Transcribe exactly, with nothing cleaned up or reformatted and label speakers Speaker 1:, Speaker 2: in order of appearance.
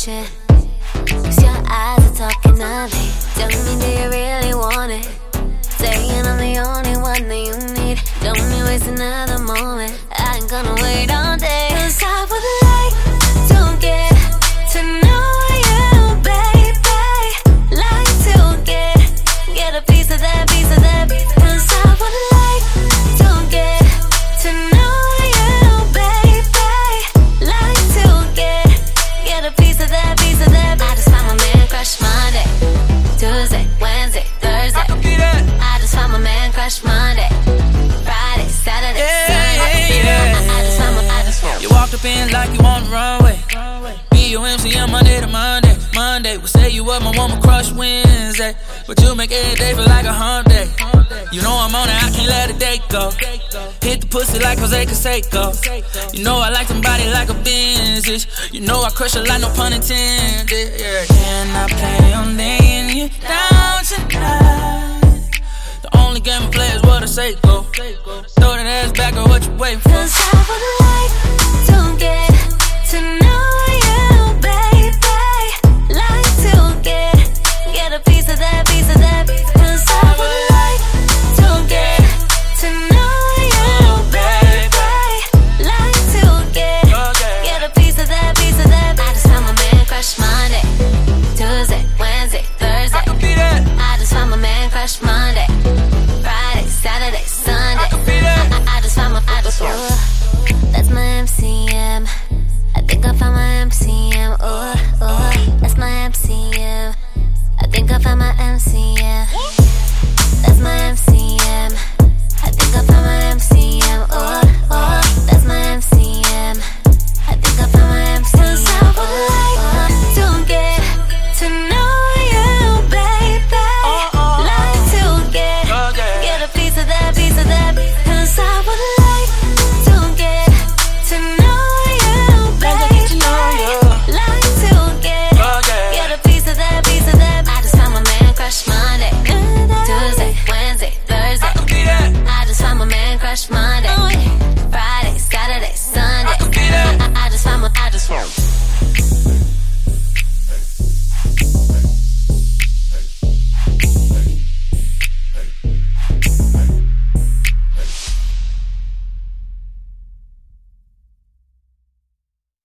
Speaker 1: chin. Cause your eyes are talking to me. Tell me, do you really want it? Saying I'm the only one that you need. Don't you waste another moment. I ain't gonna wait all day. Cause I would like to get to know you, baby. Like to get, get a piece of that, piece of that. Cause I would like to get to know you, baby. Like to get, get a piece of that, piece of that. I just found my man crush Monday, Tuesday, Wednesday, Thursday. I just found my man crush Monday, Friday, Saturday,
Speaker 2: yeah,
Speaker 1: Sunday.
Speaker 2: Yeah, yeah.
Speaker 1: I, I just found my, I just found.
Speaker 2: You walked up in like you on the runway. B O M C on Monday to Monday. Monday would say you up my woman crush Wednesday, but you make every day feel like a hump day. You know I'm on it, I can't let a day go. Hit the pussy like Jose Canseco. You know I like somebody like a Benz. You know I crush a lot, no pun intended. Yeah. Can I play on laying you down tonight? The only game I play is what I say go. Throw that ass back or what you waiting for.
Speaker 1: Cause I would like to get